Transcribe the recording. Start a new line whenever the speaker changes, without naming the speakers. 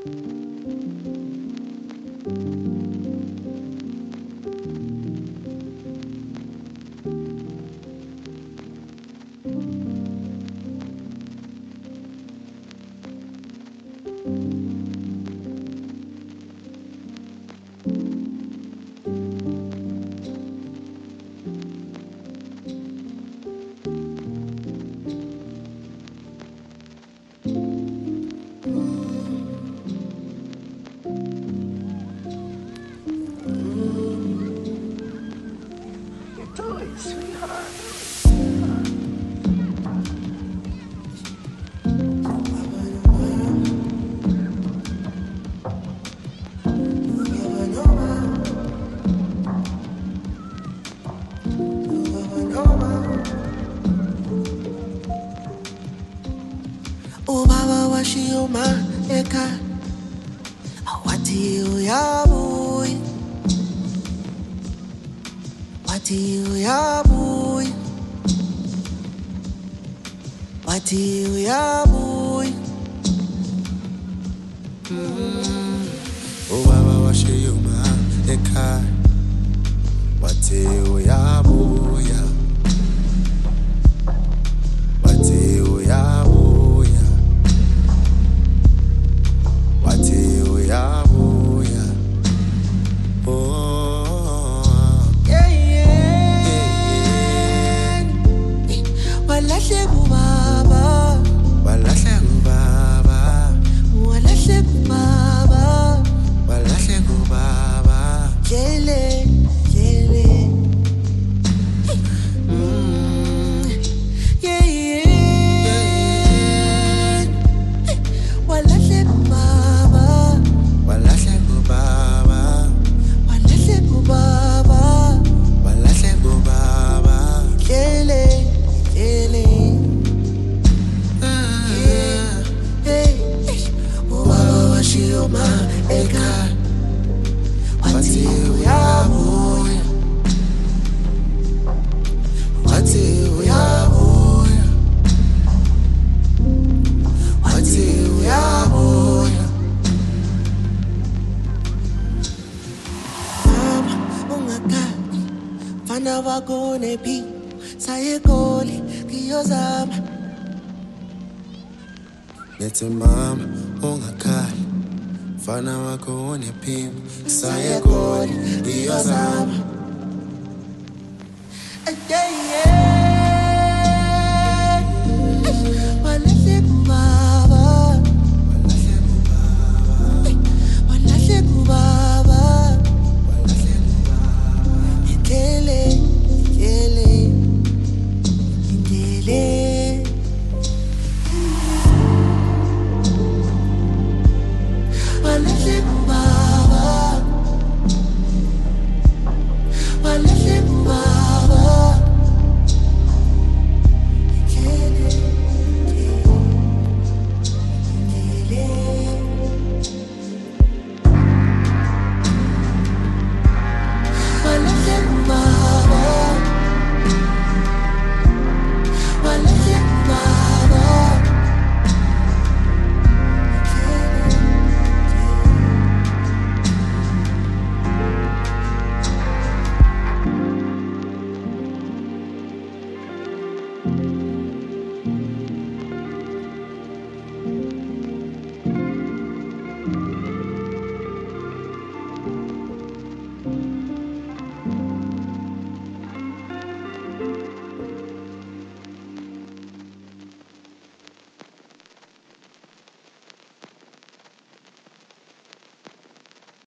Ubaba washiyoma ekhaya wathi uyabuya, wathi uyabuya, wathi uyabuya.
Ubaba washiyoma ekhaya wathi uyabuya, wathi uyabuya, wathi uyabuya.
Yeah, yeah. Walahle kubaba,
Walahle kubaba,
walahle kubaba,
walahle kubaba.
yele, yele. Yeah, yeah. Walahle kubaba,
Walahle kubaba,
walahle kubaba,
walahle kubaba.
yele, yele. Hey, ubaba washiyoma ekhaya wathi uyabuya, wathi uyabuya, wathi uyabuya. Mama ungakali, mfana wakho unephi, saye Goli ngiyozama.
Nithi mama ungakhali, mfana wakho unephimbo, saye Goli ngiyozama.
Yeah, yeah. Walahle kubaba,
Walahle kubaba,
walahle kubaba,
walahle kubaba.
indlele, indlele, indlele. Walahle kubaba, walahle kubaba, indlele, indlele. Walahle kubaba, walahle kubaba, indlele.